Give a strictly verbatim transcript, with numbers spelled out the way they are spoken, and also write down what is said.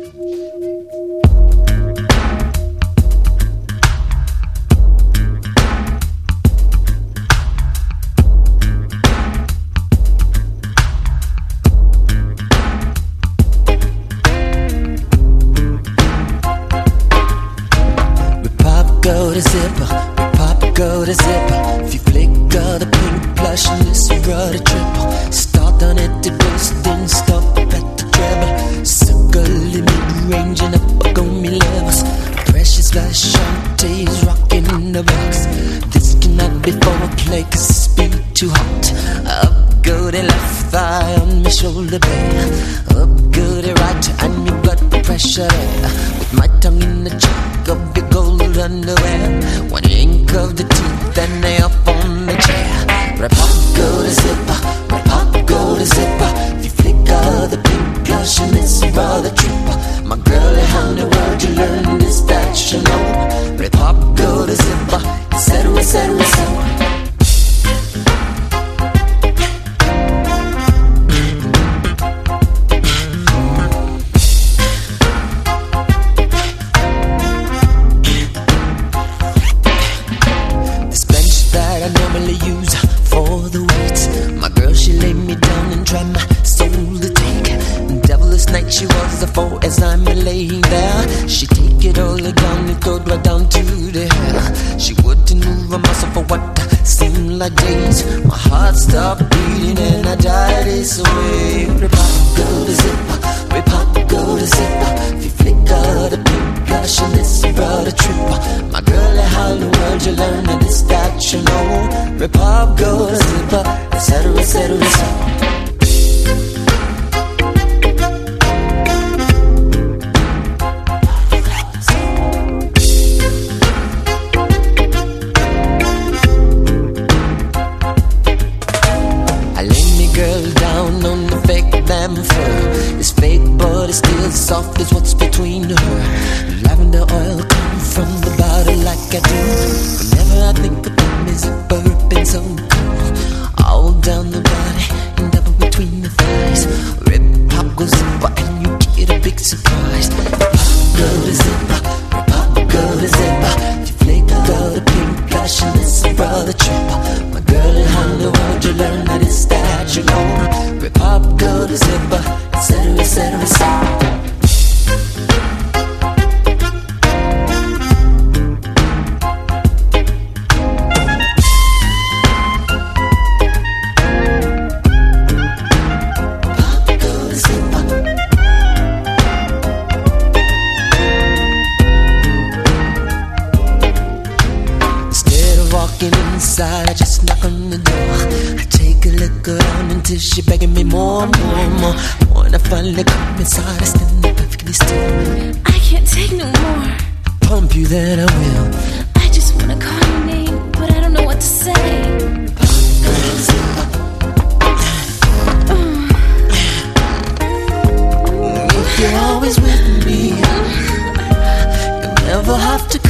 Go to zipper, pop go to zipper. If you flicker the pink blush and this rudder triple. Start on it to boost, then stop at the treble. Circle in mid-range and up go me levels. Precious Vashonte's rocking the box. This cannot be foreplay cause it's speed too hot. Up go the left thigh on my shoulder blade. Up go the right and your blood pressure there. With my tongue in the cheek of your gold underwear. One ink of the teeth and they up on the chair. Rip up, go to zipper. Rip up, go to zipper. If you flicker the pink blush and it's rather tripper. My girlie, how in the world you learn this that you know? Rip up, go to zipper. Etc, etc, et cetera. Use for the weights. My girl, she laid me down and tried my soul to take. Devilish night she was a foe as I'm laying there. She take it all down and throw it right down to the hair. She wouldn't move a muscle for what seemed like days. My heart stopped beating and I died this way. Rip up, go to zipper. Rip up, go to zipper. If you flicker the pink blush and this brother tripper. My girl, how in the world you learn this that you know? Rip up, go to zipper, etc, etc, et cetera. I lay me girl down on the fake lamb fur. It's fake but it's still soft as what's between her. Lavender oil come from the bottle like I do. Whenever I think about me zipper ripping so cool. All down the body and double between the thighs. Rip pop goes zipper and you get a big surprise. Rip pop go to zipper. Rip pop go to zipper. You flicker go to pink blush and this brother tripper. My girl in how in the world you learn that it's that you know? Rip pop go to zipper, etc, etc, et cetera. I just knock on the door. I take a look around until she begging me more, more, more. When I finally come inside, I stand there perfectly still. I can't take no more. Pump you, then I will. I just wanna call your name, but I don't know what to say. If you're always with me, you'll never have to